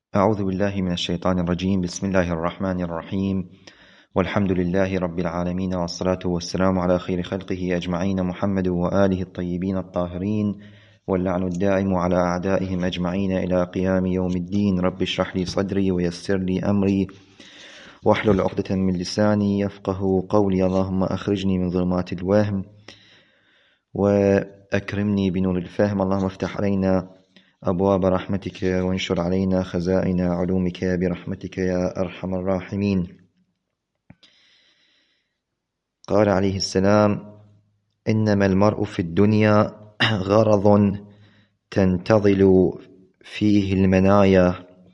أعوذ بالله من الشيطان الرجيم. بسم الله الرحمن الرحيم، والحمد لله رب العالمين، والصلاة والسلام على خير خلقه أجمعين، محمد وآله الطيبين الطاهرين، واللعن الدائم على أعدائهم أجمعين إلى قيام يوم الدين. رب اشرح لي صدري ويسر لي أمري واحلل عقدة من لساني يفقه قولي. اللهم أخرجني من ظلمات الوهم وأكرمني بنور الفهم. اللهم افتح علينا أبواب رحمتك وانشر علينا خزائن علومك برحمتك يا أرحم الراحمين. قال عليه السلام: إنما المرء في الدنيا غرض تنتظل فيه المنايا،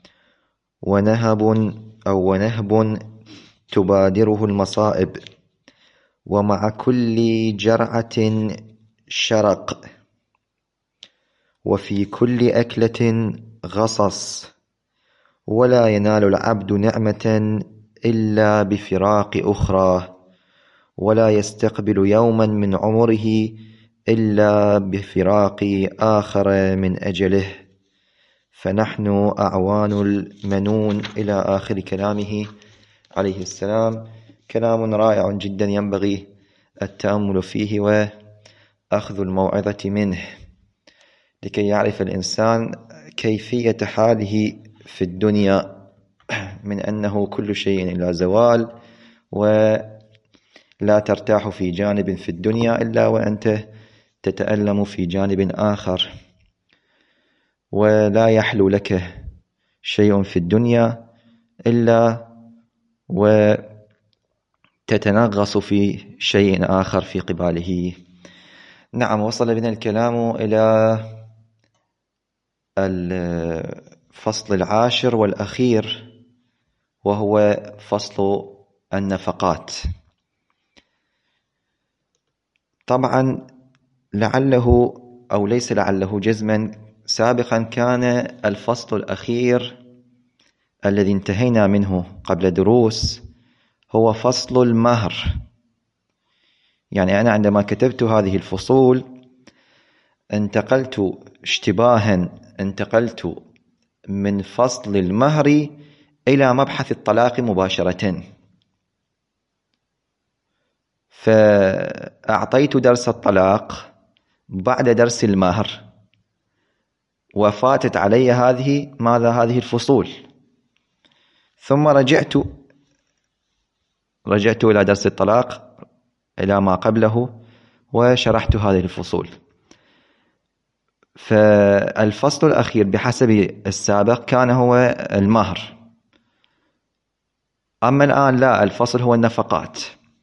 ونهب تبادره المصائب، ومع كل جرعة شرق، وفي كل أكلة غصص، ولا ينال العبد نعمة إلا بفراق أخرى، ولا يستقبل يوما من عمره إلا بفراق آخر من أجله، فنحن أعوان المنون، إلى آخر كلامه عليه السلام. كلام رائع جدا ينبغي التأمل فيه وأخذ الموعظة منه، لكي يعرف الإنسان كيفية حاله في الدنيا، من أنه كل شيء إلا زوال، ولا ترتاح في جانب في الدنيا إلا وأنت تتألم في جانب آخر، ولا يحلو لك شيء في الدنيا إلا وتتنغص في شيء آخر في قباله. نعم، وصل بنا الكلام إلى الفصل العاشر والأخير، وهو فصل النفقات. طبعا لعله أو ليس لعله جزما، سابقا كان الفصل الأخير الذي انتهينا منه قبل دروس هو فصل المهر. يعني أنا عندما كتبت هذه الفصول انتقلت من فصل المهر إلى مبحث الطلاق مباشرة، فأعطيت درس الطلاق بعد درس المهر، وفاتت علي هذه الفصول، ثم رجعت إلى درس الطلاق إلى ما قبله وشرحت هذه الفصول. فالفصل الأخير بحسب السابق كان هو المهر، أما الآن لا، الفصل هو النفقات.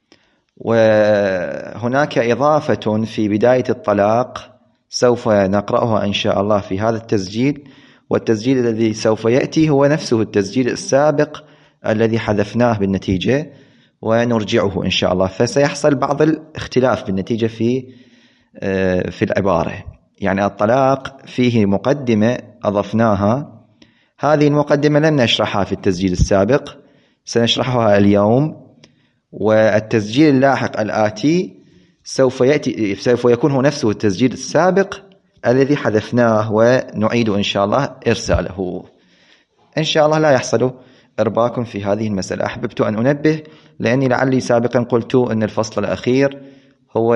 وهناك إضافة في بداية الطلاق سوف نقرأها إن شاء الله في هذا التسجيل، والتسجيل الذي سوف يأتي هو نفسه التسجيل السابق الذي حذفناه بالنتيجة ونرجعه إن شاء الله، فسيحصل بعض الاختلاف بالنتيجة في العبارة. يعني الطلاق فيه مقدمة أضفناها، هذه المقدمة لم نشرحها في التسجيل السابق، سنشرحها اليوم، والتسجيل اللاحق الآتي سوف يكون هو نفسه التسجيل السابق الذي حذفناه، ونعيد إن شاء الله إرساله. إن شاء الله لا يحصل إرباك في هذه المسألة. أحببت أن أنبه، لأني لعلي سابقا قلت أن الفصل الأخير هو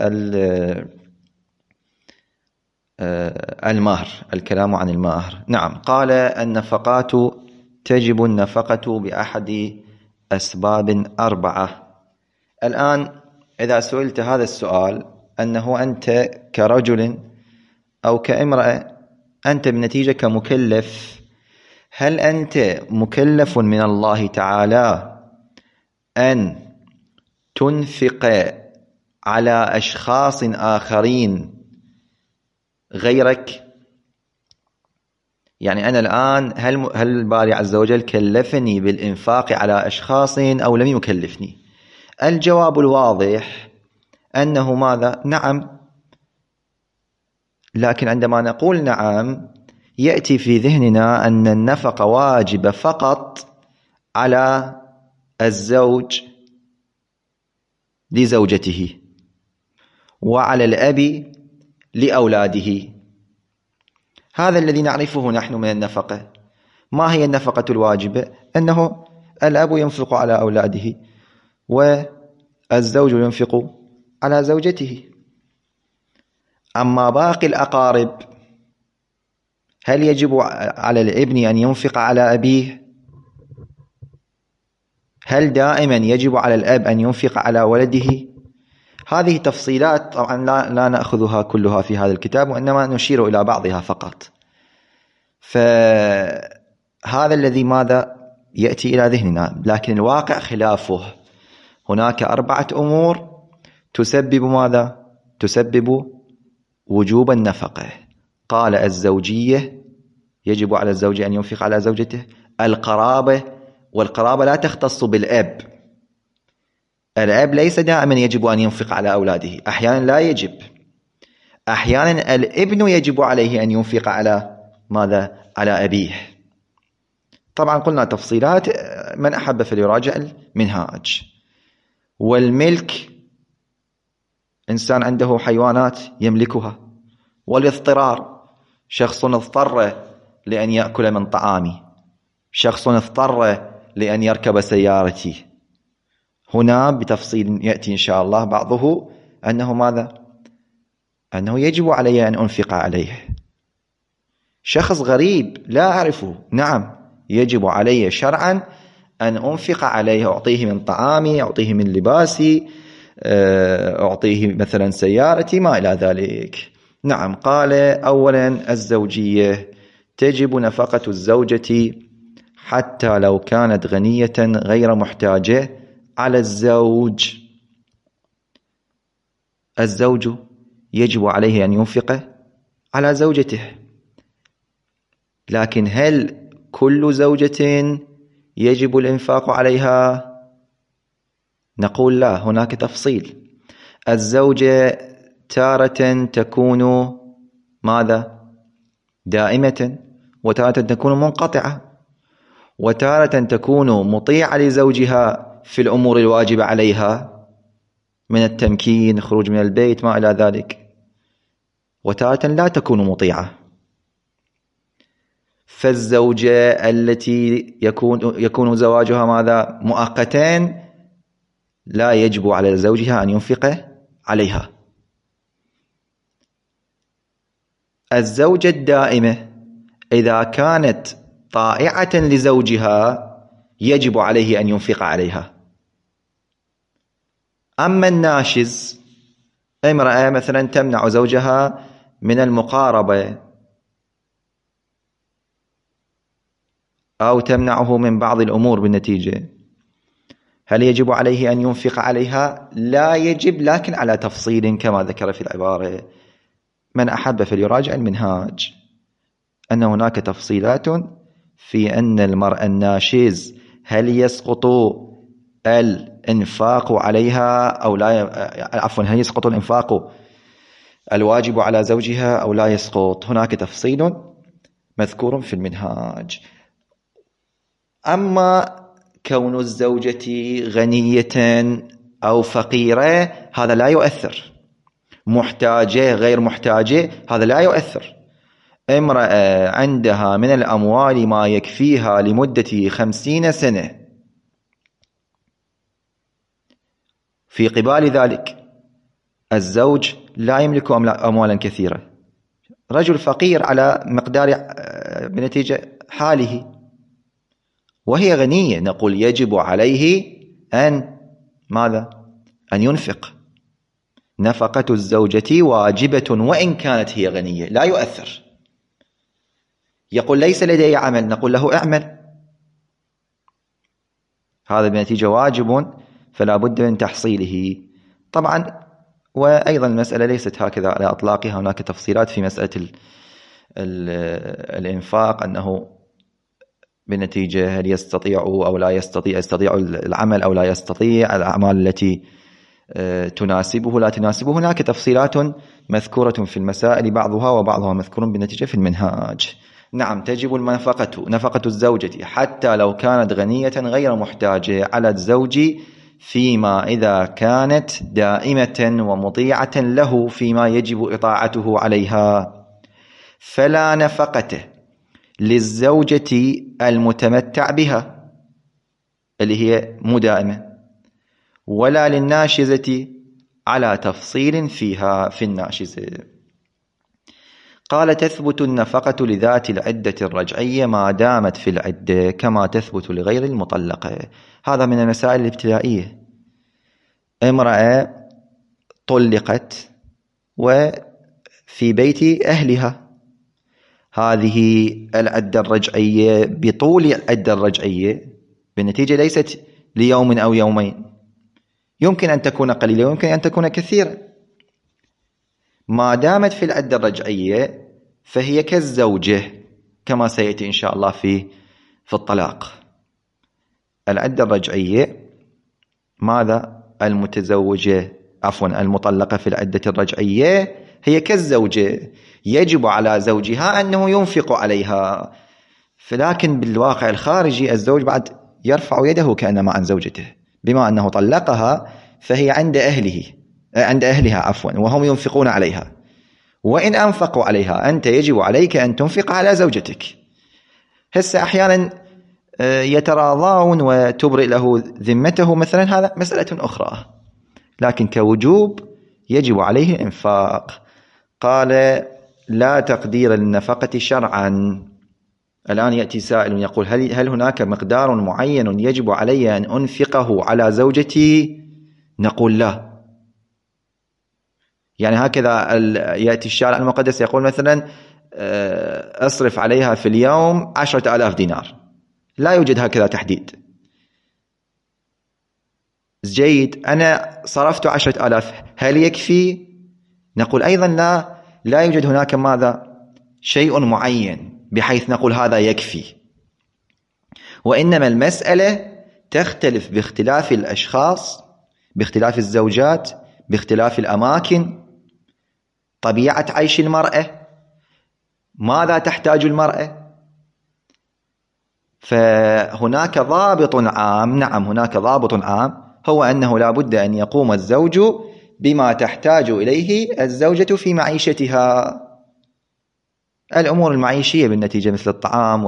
المهر، الكلام عن المهر. نعم، قال: النفقات تجب النفقة بأحد أسباب 4. الآن إذا سئلت هذا السؤال، أنه أنت كرجل أو كامرأة، أنت بنتيجة كمكلف، هل أنت مكلف من الله تعالى أن تنفق على أشخاص آخرين غيرك؟ يعني أنا الآن هل الباري عز وجل كلفني بالإنفاق على أشخاص أو لم يكلفني؟ الجواب الواضح أنه ماذا؟ نعم. لكن عندما نقول نعم، يأتي في ذهننا أن النفقة واجبة فقط على الزوج لزوجته، وعلى الأب لأولاده. هذا الذي نعرفه نحن من النفقة. ما هي النفقة الواجبة؟ أنه الأب ينفق على أولاده والزوج ينفق على زوجته. أما باقي الأقارب، هل يجب على الابن أن ينفق على أبيه؟ هل دائما يجب على الأب أن ينفق على ولده؟ هذه تفصيلات طبعا لا نأخذها كلها في هذا الكتاب، وإنما نشير إلى بعضها فقط. فهذا الذي ماذا يأتي إلى ذهننا، لكن الواقع خلافه. هناك 4 أمور تسبب ماذا؟ تسبب وجوب النفقة. قال الزوجية، يجب على الزوج أن ينفق على زوجته. القرابة، والقرابة لا تختص بالأب. الأب ليس دائما يجب أن ينفق على أولاده، أحيانا لا يجب. أحيانا الابن يجب عليه أن ينفق على ماذا؟ على أبيه. طبعا قلنا تفصيلات، من أحب فليراجع المنهاج. والملك، إنسان عنده حيوانات يملكها. والاضطرار، شخص اضطر لأن يأكل من طعامي، شخص اضطر لأن يركب سيارتي. هنا بتفصيل يأتي إن شاء الله بعضه، أنه ماذا؟ أنه يجب علي أن أنفق عليه. شخص غريب لا أعرفه، نعم يجب علي شرعا أن أنفق عليه، أعطيه من طعامي، أعطيه من لباسي، أعطيه مثلا سيارتي، ما إلى ذلك. نعم. قال أولا الزوجية، تجب نفقة الزوجة حتى لو كانت غنية غير محتاجة على الزوج. الزوج يجب عليه أن ينفق على زوجته، لكن هل كل زوجة يجب الإنفاق عليها؟ نقول لا، هناك تفصيل. الزوجة تارة تكون ماذا؟ دائمة، وتارة تكون منقطعة، وتارة تكون مطيعة لزوجها في الأمور الواجبة عليها من التمكين، خروج من البيت، ما إلى ذلك، وتارة لا تكون مطيعة. فالزوجة التي يكون زواجها ماذا؟ مؤقتين، لا يجب على زوجها أن ينفق عليها. الزوجة الدائمة إذا كانت طائعة لزوجها يجب عليه أن ينفق عليها. أما الناشز، امرأة مثلا تمنع زوجها من المقاربة أو تمنعه من بعض الأمور بالنتيجة، هل يجب عليه أن ينفق عليها؟ لا يجب، لكن على تفصيل كما ذكر في العبارة. من أحب فليراجع المنهاج، أن هناك تفصيلات في أن المرأة الناشز هل يسقط الإنفاق عليها أو لا، عفوا، هل يسقط الإنفاق الواجب على زوجها أو لا يسقط. هناك تفصيل مذكور في المنهاج. أما كون الزوجة غنية أو فقيرة هذا لا يؤثر، محتاجة غير محتاجة هذا لا يؤثر. امرأة عندها من الأموال ما يكفيها لمدة 50 سنة، في قبال ذلك الزوج لا يملك أموالا كثيرة، رجل فقير على مقدار بنتيجة حاله، وهي غنية، نقول يجب عليه أن ماذا؟ أن ينفق. نفقة الزوجة واجبة وإن كانت هي غنية، لا يؤثر. يقول ليس لدي عمل، نقول له اعمل، هذا بنتيجة واجب فلا بد من تحصيله. طبعا وأيضا المسألة ليست هكذا على أطلاقها، هناك تفصيلات في مسألة الإنفاق، أنه بالنتيجة هل يستطيع أو لا يستطيع العمل أو لا يستطيع، الأعمال التي تناسبه لا تناسبه. هناك تفصيلات مذكورة في المسائل، بعضها مذكور بالنتيجة في المنهاج. نعم، تجب نفقة الزوجة حتى لو كانت غنية غير محتاجة على الزوج فيما إذا كانت دائمة ومطيعة له فيما يجب إطاعته عليها. فلا نفقة للزوجة المتمتع بها اللي هي مو دائمة، ولا للناشزة على تفصيل فيها في الناشزة. قال: تثبت النفقة لذات العدة الرجعية ما دامت في العدة كما تثبت لغير المطلقة. هذا من المسائل الابتدائية. امرأة طلقت وفي بيت أهلها، هذه العدة الرجعية بطول العدة الرجعية بالنتيجة ليست ليوم أو يومين، يمكن أن تكون قليلة ويمكن أن تكون كثيرة. ما دامت في العدة الرجعية فهي كالزوجة كما سيأتي إن شاء الله في الطلاق. العدة الرجعية ماذا؟ المطلقة في العدة الرجعية هي كالزوجة، يجب على زوجها أنه ينفق عليها، لكن بالواقع الخارجي الزوج بعد يرفع يده كأنما عن زوجته، بما أنه طلقها فهي عند أهلها وهم ينفقون عليها، وإن أنفقوا عليها أنت يجب عليك أن تنفق على زوجتك. هسه أحيانا يتراضون وتبرئ له ذمته مثلا، هذا مسألة أخرى، لكن كوجوب يجب عليه الإنفاق. قال: لا تقدير للنفقة شرعا. الآن يأتي سائل يقول: هل هناك مقدار معين يجب علي أن أنفقه على زوجتي؟ نقول لا. يعني هكذا يأتي الشارع المقدس يقول مثلا أصرف عليها في اليوم 10,000 دينار، لا يوجد هكذا تحديد. جيد، أنا صرفت 10,000، هل يكفي؟ نقول أيضا لا يوجد هناك ماذا؟ شيء معين بحيث نقول هذا يكفي، وإنما المسألة تختلف باختلاف الأشخاص، باختلاف الزوجات، باختلاف الأماكن، طبيعة عيش المرأة، ماذا تحتاج المرأة. فهناك ضابط عام، نعم هناك ضابط عام، هو أنه لا بد أن يقوم الزوج بما تحتاج إليه الزوجة في معيشتها، الأمور المعيشية بالنتيجة مثل الطعام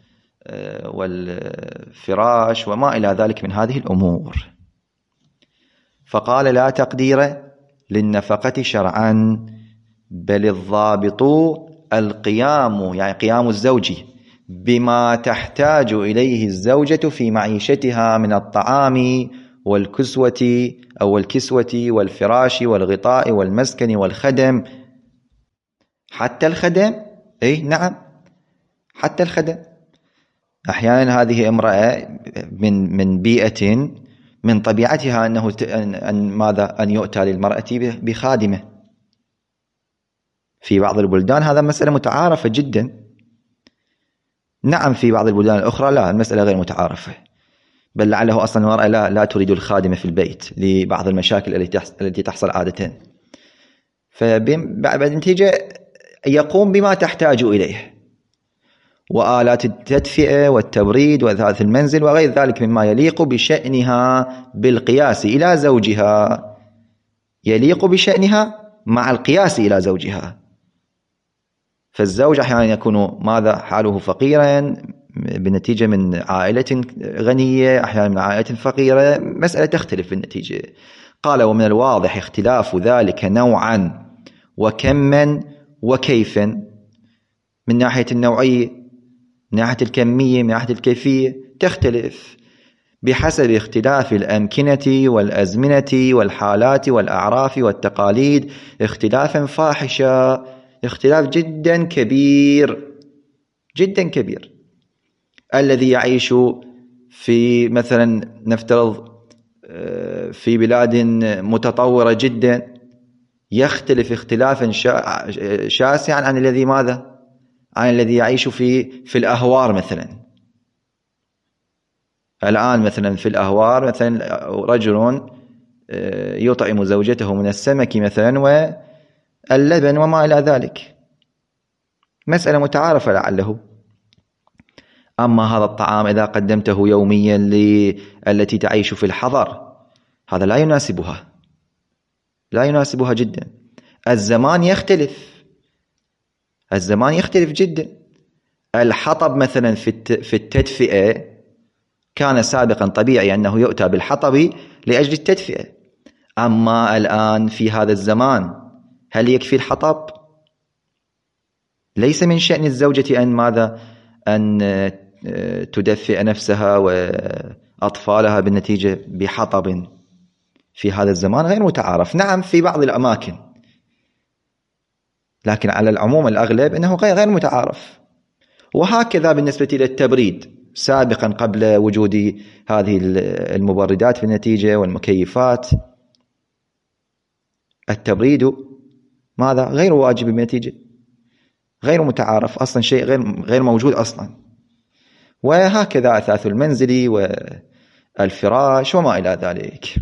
والفراش وما إلى ذلك من هذه الأمور. فقال: لا تقدير للنفقة شرعا، بل الضابط القيام، يعني قيام الزوج بما تحتاج إليه الزوجة في معيشتها من الطعام والكسوة أو الكسوة والفراش والغطاء والمسكن والخدم. حتى الخدم، نعم حتى الخدم. أحيانا هذه امرأة من بيئة من طبيعتها أن يؤتى للمرأة بخادمة. في بعض البلدان هذا مسألة متعارفة جدا، نعم في بعض البلدان الأخرى لا، المسألة غير متعارفة، بل لعله أصلا المرأة لا تريد الخادمة في البيت لبعض المشاكل التي تحصل عادة. فبالنتيجة يقوم بما تحتاج إليه، وآلات التدفئة والتبريد وإثاث المنزل وغير ذلك مما يليق بشأنها بالقياس إلى زوجها، يليق بشأنها مع القياس إلى زوجها. فالزوج أحيانا يكون ماذا؟ حاله فقيرا بالنتيجة من عائلة غنية، أحيانا من عائلة فقيرة، مسألة تختلف بالنتيجة. قال: ومن الواضح اختلاف ذلك نوعا وكما وكيفا، من ناحية النوعية، من ناحية الكمية، من ناحية الكيفية تختلف بحسب اختلاف الأمكنة والأزمنة والحالات والأعراف والتقاليد اختلافا فاحشا، اختلاف جدا كبير جدا كبير. الذي يعيش في مثلا نفترض في بلاد متطورة جدا يختلف اختلافا شاسعا عن الذي ماذا؟ عن الذي يعيش في الأهوار مثلا. الآن مثلا في الأهوار مثلا رجل يطعم زوجته من السمك مثلا واللبن وما إلى ذلك، مسألة متعارفة لعله. أما هذا الطعام إذا قدمته يوميا التي تعيش في الحضر هذا لا يناسبها جدا. الزمان يختلف جدا. الحطب مثلا في التدفئة كان سابقا طبيعي أنه يؤتى بالحطب لأجل التدفئة، أما الآن في هذا الزمان هل يكفي الحطب؟ ليس من شأن الزوجة أن تدفئ نفسها وأطفالها بالنتيجة بحطب في هذا الزمان غير متعارف. نعم في بعض الأماكن، لكن على العموم الأغلب أنه غير متعارف. وهكذا بالنسبة للتبريد سابقا قبل وجود هذه المبردات بالنتيجة والمكيفات، التبريد غير واجب بالنتيجة، غير متعارف أصلا، شيء غير موجود أصلا. وهكذا أثاث المنزل والفراش وما إلى ذلك.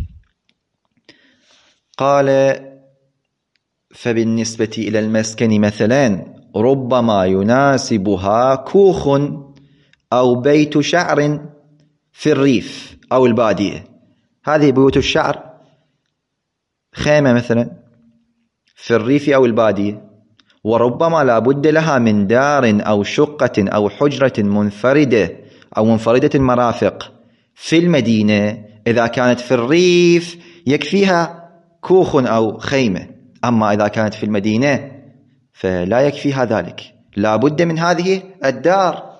قال فبالنسبة إلى المسكن مثلا ربما يناسبها كوخ أو بيت شعر في الريف أو البادية. هذه بيوت الشعر خيمة مثلا في الريف أو البادية، وربما لا بد لها من دار أو شقة أو حجرة منفردة أو منفردة المرافق في المدينة. إذا كانت في الريف يكفيها كوخ أو خيمة، أما إذا كانت في المدينة فلا يكفيها ذلك، لا بد من هذه الدار.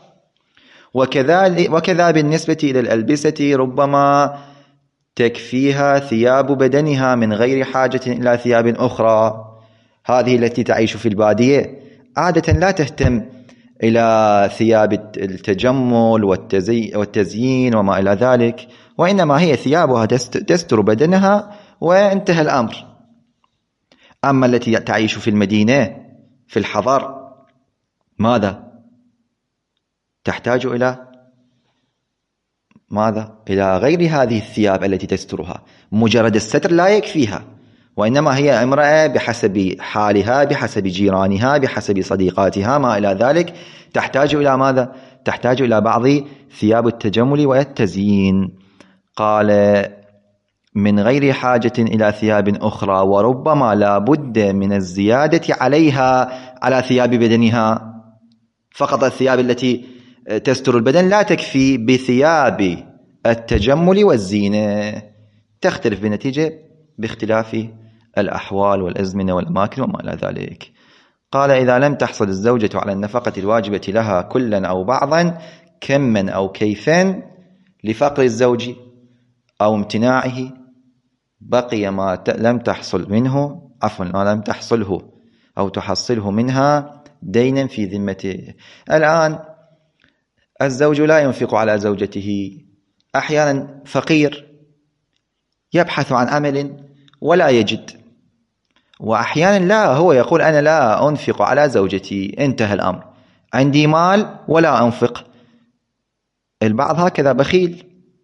وكذا بالنسبة إلى الألبسة ربما تكفيها ثياب بدنها من غير حاجة إلى ثياب أخرى. هذه التي تعيش في البادية عادة لا تهتم إلى ثياب التجمل والتزيين وما إلى ذلك، وإنما هي ثيابها تستر بدنها وانتهى الأمر. أما التي تعيش في المدينة في الحضر تحتاج إلى غير هذه الثياب التي تسترها. مجرد الستر لا يكفيها، وإنما هي امرأة بحسب حالها، بحسب جيرانها، بحسب صديقاتها ما إلى ذلك، تحتاج إلى تحتاج إلى بعض ثياب التجمل والتزيين. قال من غير حاجة إلى ثياب أخرى، وربما لا بد من الزيادة عليها على ثياب بدنها. فقط الثياب التي تستر البدن لا تكفي، بثياب التجمل والزينة. تختلف بالنتيجة باختلاف الأحوال والأزمنة والأماكن وما إلى ذلك. قال إذا لم تحصل الزوجة على النفقة الواجبة لها كلا أو بعضا كما أو كيفا لفقر الزوج أو امتناعه، بقي ما لم تحصله أو تحصله منها دينا في ذمته. الآن الزوج لا ينفق على زوجته، أحيانا فقير يبحث عن عمل ولا يجد، وأحيانا لا، هو يقول أنا لا أنفق على زوجتي، انتهى الأمر، عندي مال ولا أنفق. البعض هكذا بخيل،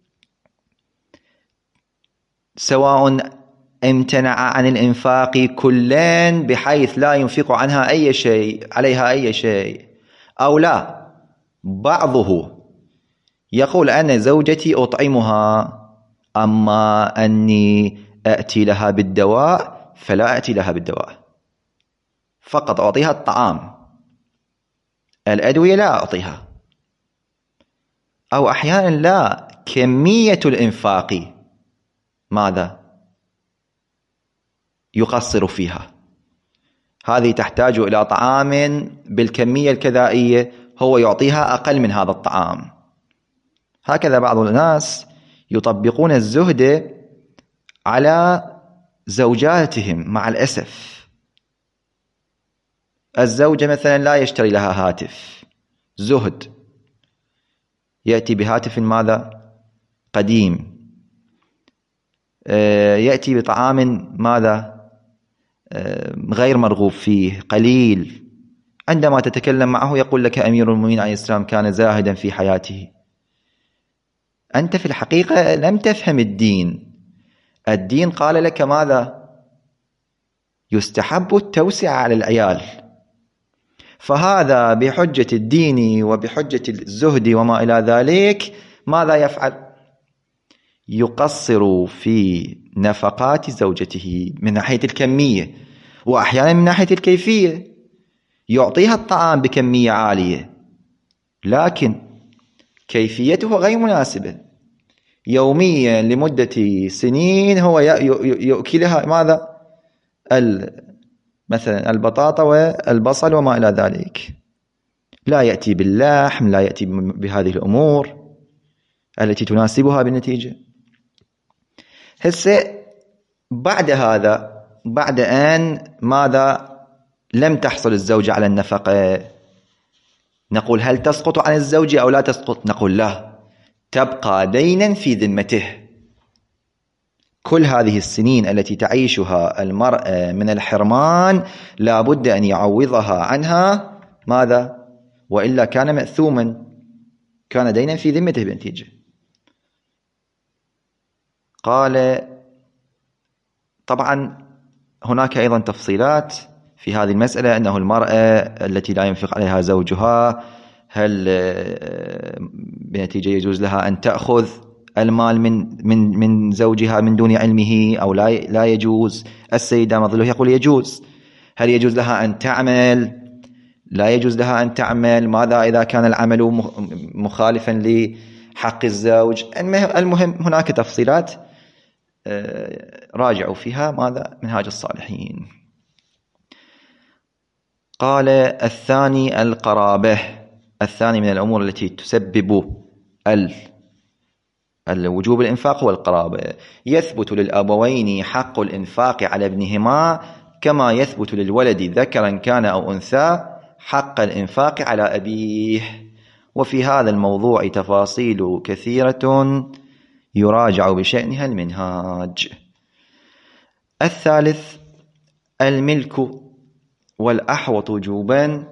سواء امتنع عن الإنفاق كلين بحيث لا ينفق عنها عليها أي شيء، أو لا، بعضه يقول أنا زوجتي أطعمها، أما أني أأتي لها بالدواء فلا أأتي لها بالدواء، فقط أعطيها الطعام، الأدوية لا أعطيها. أو أحيانا لا، كمية الإنفاق يقصر فيها، هذه تحتاج إلى طعام بالكمية الكذائية، هو يعطيها أقل من هذا الطعام. هكذا بعض الناس يطبقون الزهد على زوجاتهم مع الأسف. الزوجة مثلا لا يشتري لها هاتف، زهد، يأتي بهاتف قديم، يأتي بطعام غير مرغوب فيه، قليل. عندما تتكلم معه يقول لك أمير المؤمنين عليه السلام كان زاهدا في حياته. أنت في الحقيقة لم تفهم الدين. الدين قال لك يستحب التوسع على العيال، فهذا بحجة الدين وبحجة الزهد وما إلى ذلك ماذا يفعل؟ يقصر في نفقات زوجته من ناحية الكمية، وأحيانا من ناحية الكيفية، يعطيها الطعام بكمية عالية لكن كيفيته غير مناسبة. يوميا لمدة سنين هو يؤكلها ماذا؟ مثلا البطاطا والبصل وما إلى ذلك. لا يأتي باللحم، لا يأتي بهذه الأمور التي تناسبها بالنتيجة. هسه بعد هذا، بعد أن ماذا؟ لم تحصل الزوجة على النفقة، نقول هل تسقط عن الزوج أو لا تسقط؟ نقول لا، تبقى دينا في ذمته. كل هذه السنين التي تعيشها المرأة من الحرمان لا بد أن يعوضها عنها ماذا؟ وإلا كان مأثوما، كان دينا في ذمته بنتيجة. قال طبعا هناك أيضا تفصيلات في هذه المسألة، أنه المرأة التي لا ينفق عليها زوجها هل بنتيجة يجوز لها أن تأخذ المال من زوجها من دون علمه أو لا يجوز؟ السيدة مظلوه يقول يجوز. هل يجوز لها أن تعمل؟ لا يجوز لها أن تعمل. ماذا إذا كان العمل مخالفا لحق الزوج؟ المهم هناك تفصيلات راجعوا فيها ماذا؟ منهاج الصالحين. قال الثاني القرابة. الثاني من الأمور التي تسبب الوجوب الإنفاق والقرابة. يثبت للأبوين حق الإنفاق على ابنهما كما يثبت للولد ذكرا كان أو أنثى حق الإنفاق على أبيه. وفي هذا الموضوع تفاصيل كثيرة يراجع بشأنها المنهاج. الثالث الملك والأحوط وجوبا،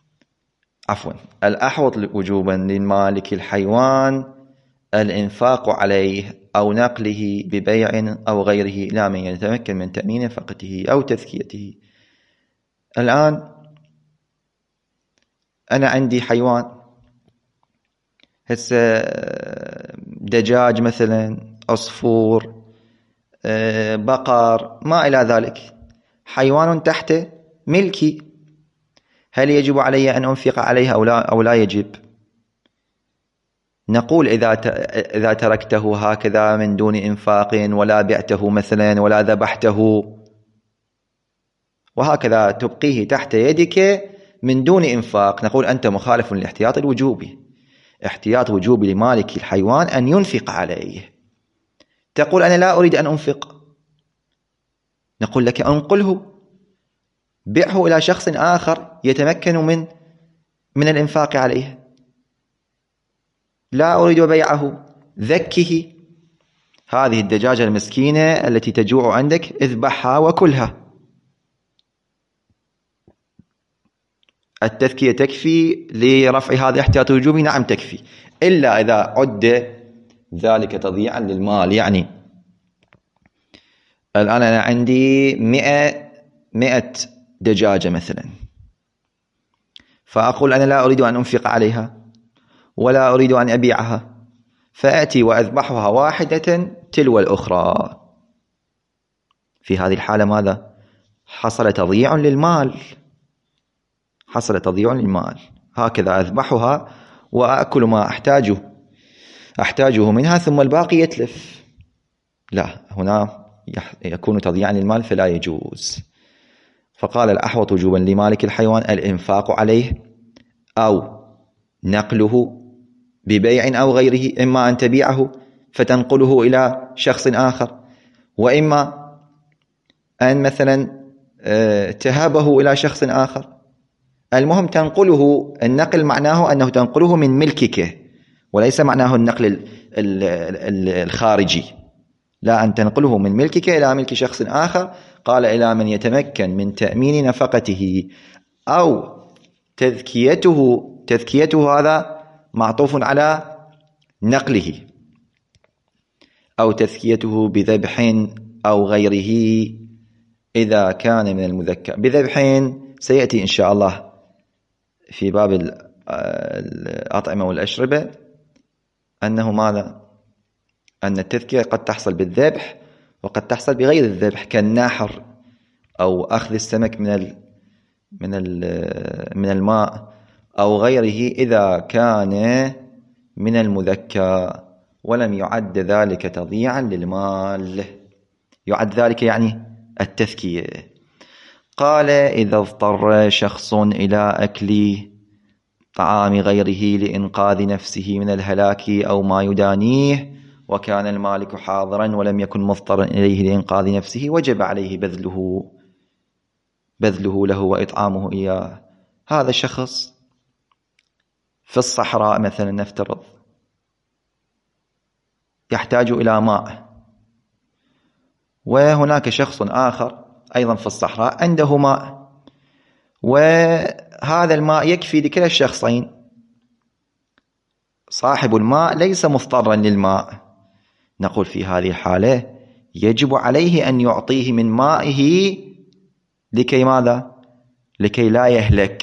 الأحوط وجوبا للمالك الحيوان الإنفاق عليه أو نقله ببيع أو غيره إلى من يتمكن من تأمين نفقته أو تزكيته. الآن أنا عندي حيوان، هسه دجاج مثلا، عصفور، بقر، ما إلى ذلك، حيوان تحت ملكي. هل يجب علي أن أنفق عليها أو لا يجب؟ نقول إذا تركته هكذا من دون إنفاق ولا بعته مثلا ولا ذبحته وهكذا تبقيه تحت يدك من دون إنفاق، نقول أنت مخالف للاحتياط الوجوبي. احتياط وجوبي لمالك الحيوان أن ينفق عليه. تقول أنا لا أريد أن أنفق، نقول لك أنقله، بيعه إلى شخص آخر يتمكن من الإنفاق عليه. لا أريد بيعه، ذكه. هذه الدجاجة المسكينة التي تجوع عندك اذبحها وكلها. التذكية تكفي لرفع هذا الاحتياط الوجوبي؟ نعم تكفي، إلا إذا عد ذلك تضييعا للمال. يعني الآن أنا عندي 100 دجاجة مثلا، فأقول أنا لا أريد أن أنفق عليها ولا أريد أن أبيعها، فأتي وأذبحها واحدة تلو الأخرى. في هذه الحالة ماذا؟ حصل تضييع للمال، حصل تضييع للمال. هكذا أذبحها وأأكل ما أحتاجه منها ثم الباقي يتلف. لا، هنا يكون تضييعا للمال فلا يجوز. فقال الأحوط وجوبا لمالك الحيوان الإنفاق عليه أو نقله ببيع أو غيره، إما أن تبيعه فتنقله إلى شخص آخر، وإما أن مثلا تهابه إلى شخص آخر. المهم تنقله. النقل معناه أنه تنقله من ملكك، وليس معناه النقل الخارجي، لا، أن تنقله من ملكك إلى ملك شخص آخر. قال إلى من يتمكن من تأمين نفقته أو تذكيته هذا معطوف على نقله، أو تذكيته بذبح أو غيره إذا كان من المذكى. بذبح سيأتي إن شاء الله في باب الأطعمة والأشربة أنه ماذا؟ أن التذكية قد تحصل بالذبح وقد تحصل بغير الذبح، كالنحر أو أخذ السمك من الماء أو غيره إذا كان من المذكى ولم يعد ذلك تضييعا للمال. يعد ذلك يعني التذكية. قال إذا اضطر شخص إلى أكل طعام غيره لإنقاذ نفسه من الهلاك أو ما يدانيه وكان المالك حاضرا ولم يكن مضطرا إليه لإنقاذ نفسه وجب عليه بذله له وإطعامه إياه. هذا شخص في الصحراء مثلا نفترض يحتاج إلى ماء، وهناك شخص آخر أيضا في الصحراء عنده ماء، وهذا الماء يكفي لكلا الشخصين. صاحب الماء ليس مضطرا للماء، نقول في هذه الحالة يجب عليه أن يعطيه من مائه لكي ماذا؟ لكي لا يهلك.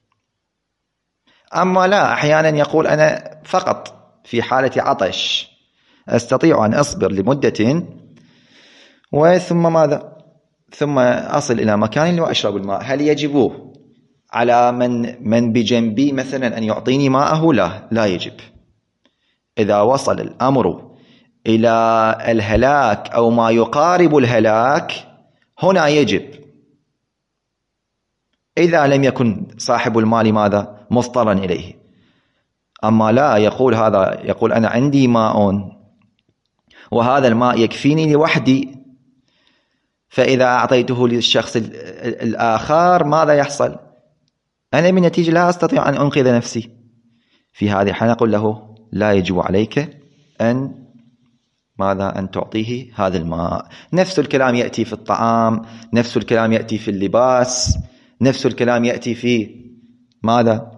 أما لا، أحيانا يقول أنا فقط في حالة عطش أستطيع أن أصبر لمدة وثم ماذا؟ ثم أصل إلى مكان وأشرب الماء. هل يجب على من بجنبي مثلا أن يعطيني ماءه؟ لا يجب. إذا وصل الأمر إلى الهلاك أو ما يقارب الهلاك هنا يجب، إذا لم يكن صاحب المال ماذا؟ مضطرا إليه. أما لا، يقول أنا عندي ماء وهذا الماء يكفيني لوحدي، فإذا أعطيته للشخص الآخر ماذا يحصل؟ أنا من نتيجة لا أستطيع أن أنقذ نفسي. في هذه الحالة نقول له لا يجب عليك أن تعطيه هذا الماء. نفس الكلام يأتي في الطعام، نفس الكلام يأتي في اللباس، نفس الكلام يأتي في ماذا؟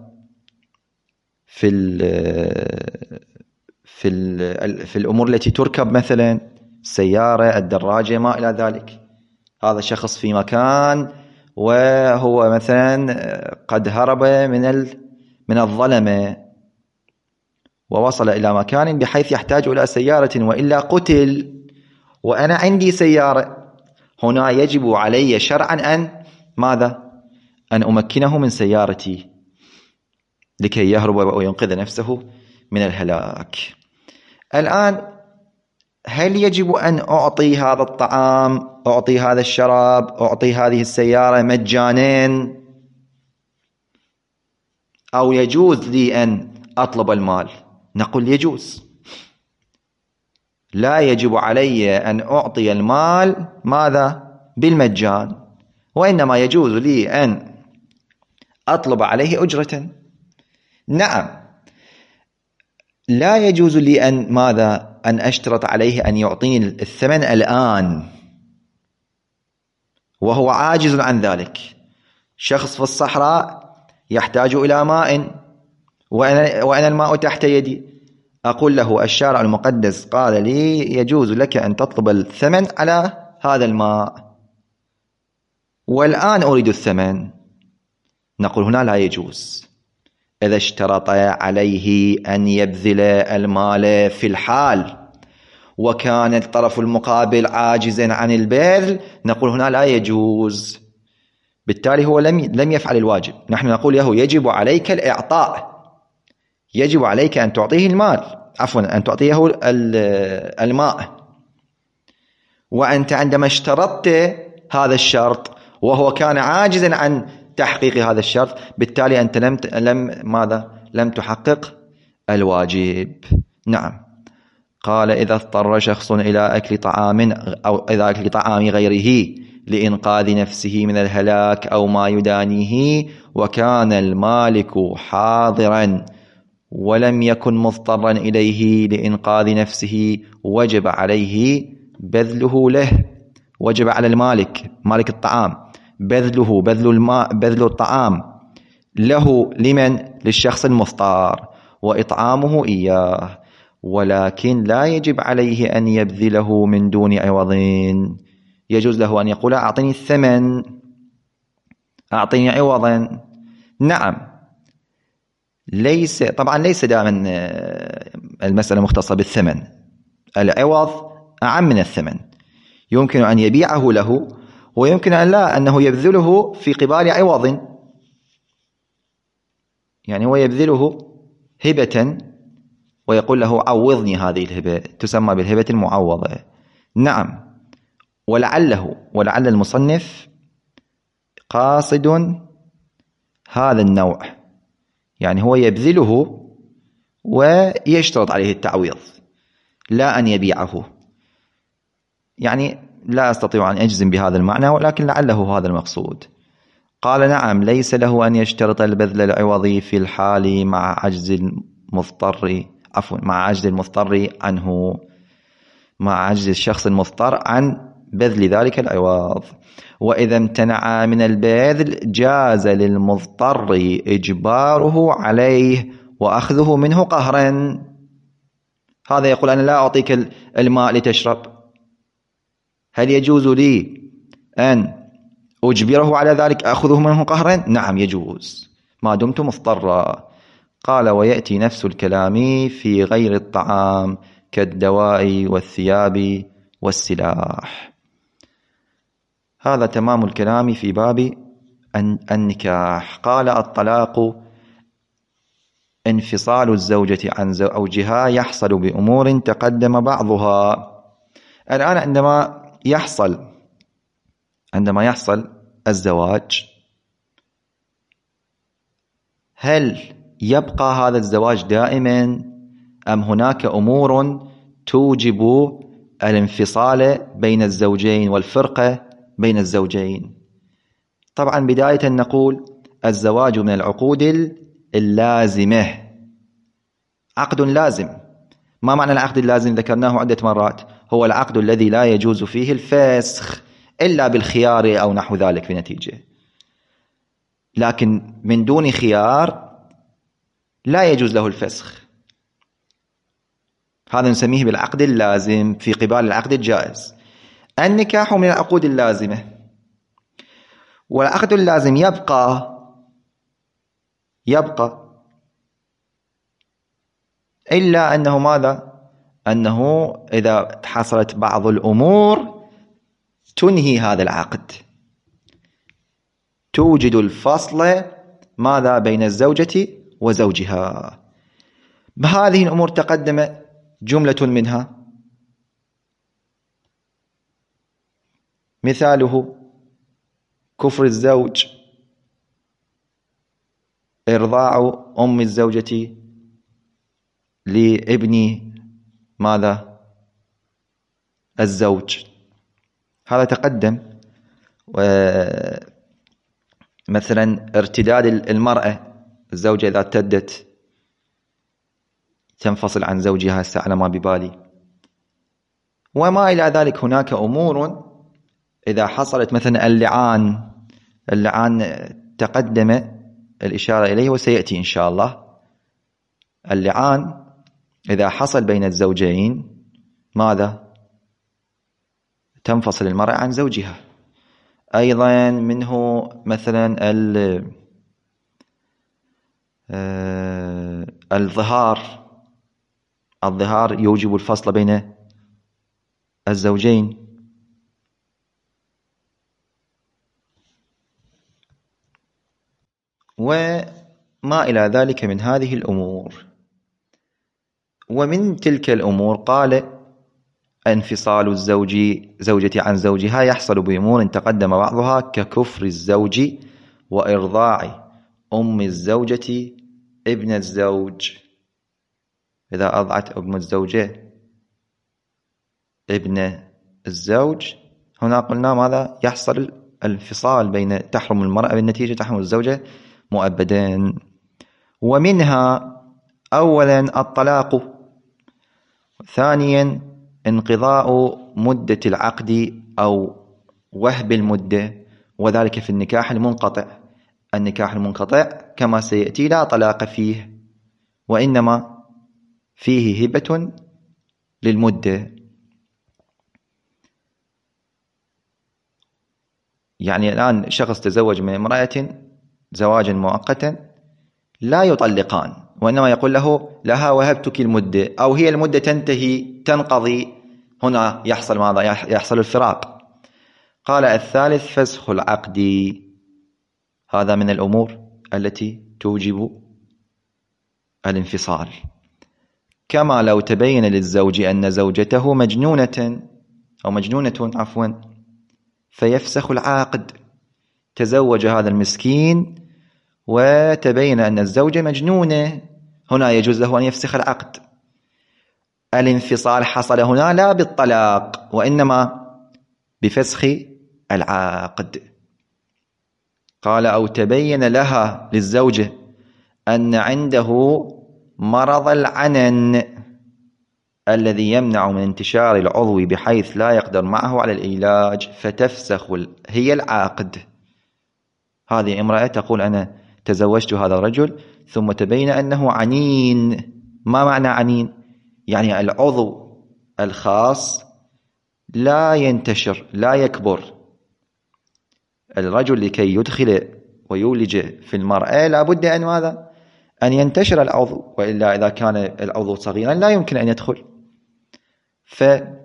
في الأمور التي تركب مثلا السيارة، الدراجة، ما إلى ذلك. هذا شخص في مكان وهو مثلا قد هرب من الظلمة ووصل إلى مكان بحيث يحتاج إلى سيارة وإلا قتل، وأنا عندي سيارة. هنا يجب علي شرعا أن ماذا؟ أن أمكنه من سيارتي لكي يهرب وينقذ نفسه من الهلاك. الآن هل يجب أن أعطي هذا الطعام، أعطي هذا الشراب، أعطي هذه السيارة مجانا، أو يجوز لي أن أطلب المال؟ نقول يجوز. لا يجب علي أن أعطي المال ماذا؟ بالمجان، وإنما يجوز لي أن أطلب عليه أجرة. نعم، لا يجوز لي أن ماذا؟ أن أشترط عليه أن يعطيني الثمن الآن وهو عاجز عن ذلك. شخص في الصحراء يحتاج إلى ماء وأنا الماء تحت يدي، أقول له الشارع المقدس قال لي يجوز لك أن تطلب الثمن على هذا الماء والآن أريد الثمن. نقول هنا لا يجوز. إذا اشترط عليه أن يبذل المال في الحال وكان الطرف المقابل عاجزا عن البذل نقول هنا لا يجوز. بالتالي هو لم يفعل الواجب. نحن نقول له يجب عليك الإعطاء، يجب عليك أن تعطيه المال، عفوا أن تعطيه الماء. وأنت عندما اشترطت هذا الشرط وهو كان عاجزا عن تحقيق هذا الشرط، بالتالي أنت لم تحقق الواجب. نعم. قال إذا اضطر شخص إلى أكل طعام أو إذا أكل طعام غيره لإنقاذ نفسه من الهلاك أو ما يدانيه وكان المالك حاضرا ولم يكن مضطرا إليه لإنقاذ نفسه وجب عليه بذله له. وجب على المالك، مالك الطعام، بذل الماء، بذل الطعام له لمن؟ للشخص المضطر وإطعامه إياه، ولكن لا يجب عليه أن يبذله من دون عوض. يجوز له أن يقول أعطني الثمن، أعطني عوضا. نعم، طبعا ليس دائما المسألة مختصة بالثمن، العوض أعم من الثمن. يمكن أن يبيعه له ويمكن أن لا، أنه يبذله في قبال عوض. يعني هو يبذله هبة ويقول له عوضني هذه الهبة، تسمى بالهبة المعوضة. نعم، ولعل المصنف قاصد هذا النوع، يعني هو يبذله ويشترط عليه التعويض لا أن يبيعه. يعني لا أستطيع أن أجزم بهذا المعنى، ولكن لعله هذا المقصود. قال نعم، ليس له أن يشترط البذل العوضي في الحال مع عجز المضطر عنه، مع عجز الشخص المضطر عن بذل ذلك العوض. وإذا امتنع من البذل جاز للمضطر إجباره عليه وأخذه منه قهرا. هذا يقول أنا لا أعطيك الماء لتشرب، هل يجوز لي أن أجبره على ذلك، أخذه منه قهرا؟ نعم يجوز ما دمت مضطرا. قال ويأتي نفس الكلام في غير الطعام كالدواء والثياب والسلاح. هذا تمام الكلام في باب النكاح. قال الطلاق انفصال الزوجة عن زوجها يحصل بأمور تقدم بعضها. الآن عندما يحصل الزواج، هل يبقى هذا الزواج دائما أم هناك أمور توجب الانفصال بين الزوجين والفرقة بين الزوجين؟ طبعا بداية نقول الزواج من العقود اللازمة، عقد لازم. ما معنى العقد اللازم؟ ذكرناه عدة مرات، هو العقد الذي لا يجوز فيه الفسخ إلا بالخيار أو نحو ذلك في نتيجة، لكن من دون خيار لا يجوز له الفسخ. هذا نسميه بالعقد اللازم في قبال العقد الجائز. النكاح من العقود اللازمة، والعقد اللازم يبقى إلا أنه ماذا؟ أنه إذا حصلت بعض الأمور تنهي هذا العقد، توجد الفصل ماذا بين الزوجة وزوجها. بهذه الأمور تقدم جملة منها، مثاله كفر الزوج، إرضاع أم الزوجة لابن ماذا؟ الزوج، هذا تقدم. مثلا ارتداد المرأة، الزوجة إذا ارتدت تنفصل عن زوجها، هسه على ما ببالي، وما إلى ذلك. هناك أمور إذا حصلت، مثلا اللعان تقدم الإشارة إليه وسيأتي إن شاء الله. اللعان إذا حصل بين الزوجين ماذا؟ تنفصل المرأة عن زوجها. أيضا منه مثلا الظهار يوجب الفصل بين الزوجين. وما إلى ذلك من هذه الأمور. ومن تلك الأمور قال انفصال زوجة عن زوجها يحصل بأمور تقدم بعضها ككفر الزوج وإرضاع أم الزوجة ابن الزوج. إذا أرضعت أم الزوجة ابن الزوج، هنا قلنا ماذا؟ يحصل الانفصال بين تحرم المرأة بالنتيجة، تحرم الزوجة مؤبدا. ومنها أولا الطلاق، ثانيا انقضاء مدة العقد أو وهب المدة، وذلك في النكاح المنقطع. النكاح المنقطع كما سيأتي لا طلاق فيه، وإنما فيه هبة للمدة. يعني الآن شخص تزوج من امرأة زواجا مؤقتا، لا يطلقان، وإنما يقول لها وهبتك المدة، أو هي المدة تنقضي، هنا يحصل ماذا؟ يحصل الفراق. قال الثالث فسخ العقد، هذا من الأمور التي توجب الانفصال، كما لو تبين للزوج أن زوجته مجنونة أو مجنونة عفوا فيفسخ العقد. تزوج هذا المسكين وتبين أن الزوجة مجنونة، هنا يجوز له أن يفسخ العقد. الانفصال حصل هنا لا بالطلاق وإنما بفسخ العقد. قال أو تبين لها للزوجة أن عنده مرض العنن الذي يمنع من انتشار العضو بحيث لا يقدر معه على العلاج فتفسخ هي العقد. هذه امرأة تقول أنا تزوجت هذا الرجل ثم تبين أنه عنين. ما معنى عنين؟ يعني العضو الخاص لا ينتشر لا يكبر. الرجل لكي يدخل ويولج في المرأة لابد أن ماذا؟ أن ينتشر العضو، وإلا إذا كان العضو صغيرا لا يمكن أن يدخل. فإذا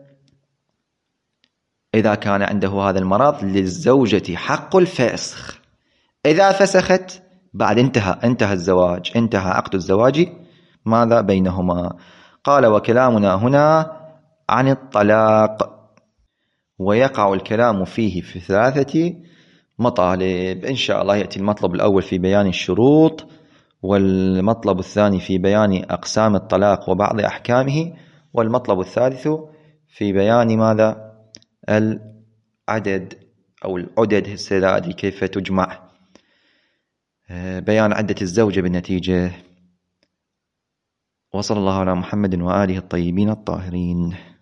كان عنده هذا المرض للزوجة حق الفسخ. إذا فسخت بعد انتهى الزواج، انتهى عقد الزواج ماذا بينهما. قال وكلامنا هنا عن الطلاق، ويقع الكلام فيه في 3 مطالب إن شاء الله. يأتي المطلب الأول في بيان الشروط، والمطلب الثاني في بيان أقسام الطلاق وبعض أحكامه، والمطلب الثالث في بيان ماذا؟ العدد أو العدد الثلاثي كيف تجمع، بيان عدة الزوجة بالنتيجة. وصلى الله على محمد وآله الطيبين الطاهرين.